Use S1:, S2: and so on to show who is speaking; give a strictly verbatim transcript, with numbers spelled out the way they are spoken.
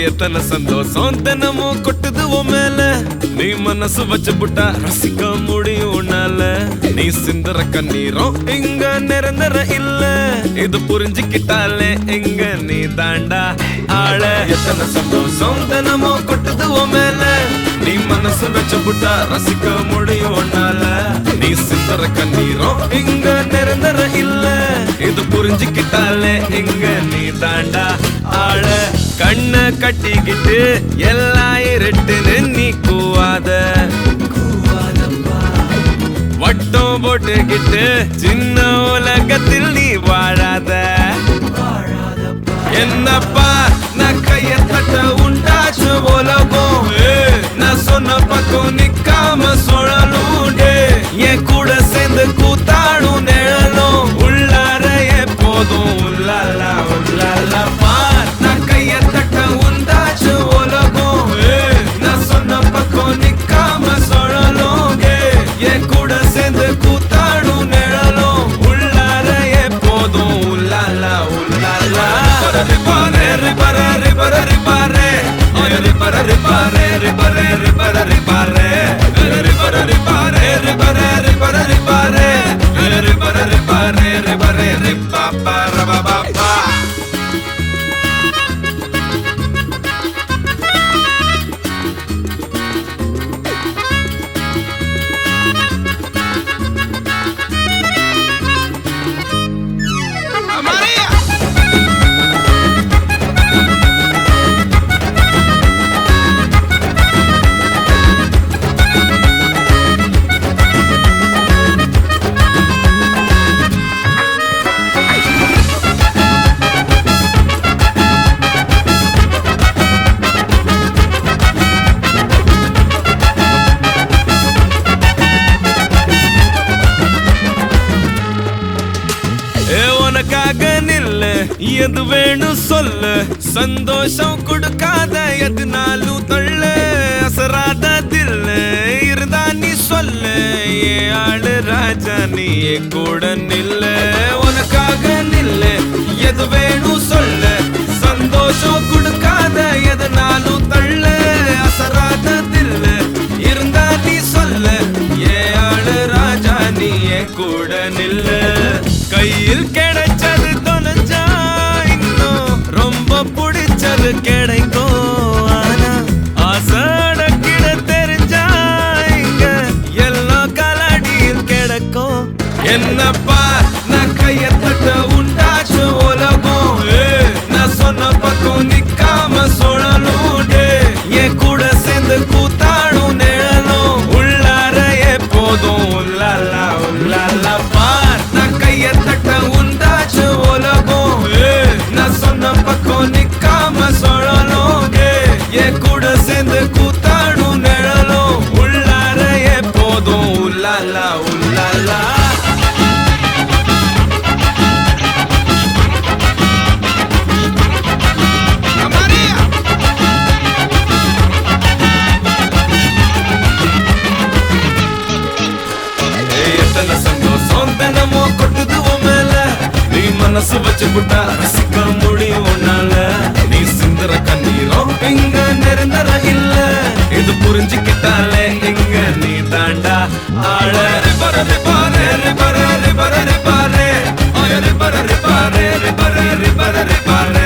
S1: எத்தனை சந்தோஷம் தினமும் கொட்டுது உன் மேல நீ மனசு வச்சு புட்டா ரசிக்க முடியும் உன்னால நீ சிந்தர கண்ணீரும் இங்க நிரந்தர இல்ல இது புரிஞ்சுக்கிட்டாலே இங்க நீ தாண்டா ஆள எத்தனை சந்தோஷம் தினமும் கொட்டுது உன் மேல நீ மனசு வச்சு புட்டா ரசிக்க முடியும் உன்னால நீ சிந்தர கண்ணீரும் இங்க நிரந்தர இல்ல இது புரிஞ்சுக்கிட்டாலே இங்க நீ தாண்டா ஆள கண்ண கட்டிக்கிட்டு எல்லாம் இருட்டுன்னு நீ கூவாத வட்டம் போட்டுக்கிட்டு சின்ன உலகத்தில் நீ வாழாத என்னப்பா நான் கைய தட்ட உண்டாச்சு உலகம் நான் சொன்ன பக்கம் நிக்காம சுழலும் என் கூட சேர்ந்து கூத்தாடும் நிழலும் உள்ளார எப்போதும் உள்ளாலா உள்ளாலா பார் நான் கைய தட்ட உண்டாச்சு உலகம் நான் சொன்ன பக்கம் நிக்காம சுழலும் என் கூட சேர்ந்து கூத்தாடும் நிழலும் உள்ளார எப்போதும் உள்ளாலா உள்ளாலா ரிபாரே ரிபாரே ரிபாரே ரிபாரே ரிபாரே ரிபாரே ரிபாரே ரிபாரே ரிபாரே ரிபாரே ரிபாரே ரிபாரே ரிபாரே ரிபாரே ரிபாரே ரிபாரே ரிபாரே ரிபாபா ரபாபா உனக்காக நில்லு எது வேணும் சொல்லு சந்தோஷம் கொடுக்காத எதுனாலும் தள்ளு அசராத தில்லு இருந்தா நீ சொல்லு ஏ ஆளு ராஜா நீ கூட நில்லு உனக்காக நில்லு எது வேணும் சொல்லு சந்தோஷம் கொடுக்காத எதுனாலும் தள்ளு அசராத தில்லு இருந்தா நீ சொல்லு ஏ ஆளு ராஜா நீ கூட நில்லு கையில் கிடைச்சது தொலைஞ்சா இன்னும் ரொம்ப பிடிச்சது கிடைக்கும் ஆனா ஆசட கிட தெரிஞ்சா இங்க எல்லாம் கலடியில் கிடைக்கும் என்னப்பா நான் கைய தட்ட உண்டாச்சு உலகம் நான் சொன்ன பக்கம் நிக்காம சுழலும் என் கூட சேர்ந்து கூத்தாடும் நிழலும் உள்ளார எப்போதும் உள்ளாலா உள்ளாலா பார் நான் கைய தட்ட உண்டாச்சு உலகம் நான் சொன்ன பக்கம் நிக்காம சுழலும் என் கூட சேர்ந்து கூத்தாடும் நிழலும் உள்ளார எப்போதும் உள்ளாலா உள்ளாலா சந்தோஷம் தினமும் கொட்டுது உன் மேல நீ மனசு வச்சு புட்டா ரசிக்க முடியும் உன்னால நீ சிந்தர கண்ணீரும் இங்க நிரந்தர இல்ல இது புரிஞ்சுக்கிட்டாலே இங்க நீ தாண்டா ஆள ரிபாரே ரிபாரே ரிபாரே ரிபாரே ரிபாரே ரிபாரே ரிபாரே ரிபாரே ரிபாரே